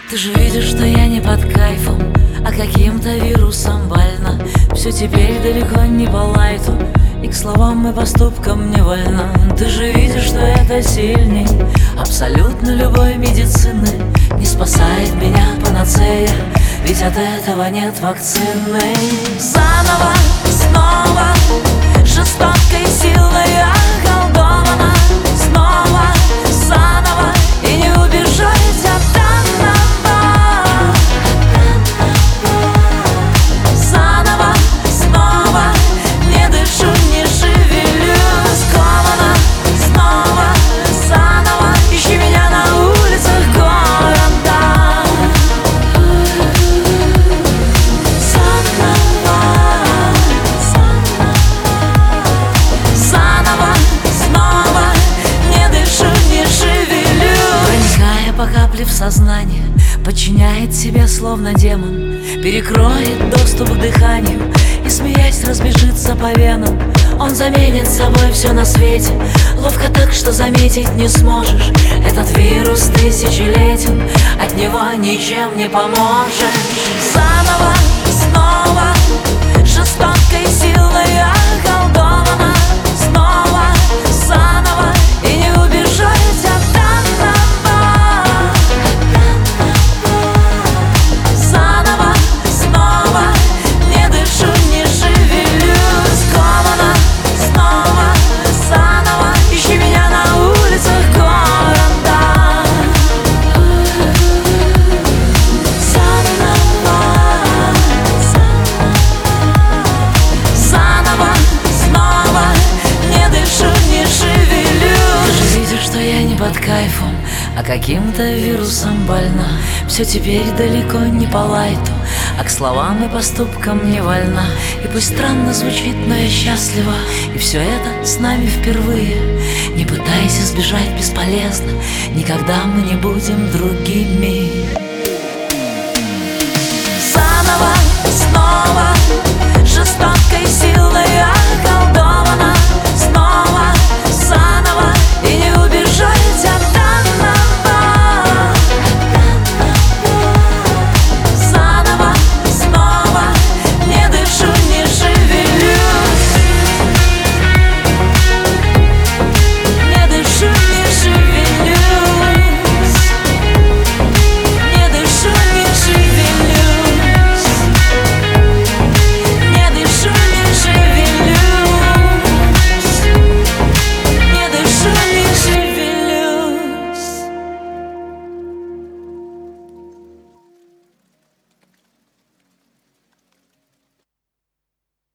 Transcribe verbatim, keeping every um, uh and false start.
Ты же видишь, что я не под кайфом, а каким-то вирусом больна. Все теперь далеко не по лайту, и к словам и поступкам не вольна. Ты же видишь, что это сильней абсолютно любой медицины. Не спасает меня панацея, ведь от этого нет вакцины. Заново, снова, жестокой силой околдована. Снова, заново, и не убежать от данного. Заново, снова, не дышу, не шевелюсь. Скована, снова, заново, ищи меня на улицах города. Заново, заново, снова, не дышу, не шевелюсь. Проникая по капле в сознание, подчиняет себе словно демон, перекроет доступ к дыханию и, смеясь, разбежится по венам. Он заменит собой все на свете, ловко так, что заметить не сможешь. Этот вирус тысячелетен, от него ничем не поможешь. Заново, снова, жестокой силой околдована. Снова, заново, и не убежать от данного. Заново, снова, не дышу, не шевелюсь. Скована, снова, заново, ищи меня на улицах города. Заново, заново, снова, не дышу, не шевелюсь. Ты же видишь, что я не под кайфом, а каким-то вирусом больна. Все теперь далеко не по лайту, а к словам и поступкам не вольна. И пусть странно звучит, но я счастлива, и все это с нами впервые. Не пытайся сбежать, бесполезно, никогда мы не будем другими.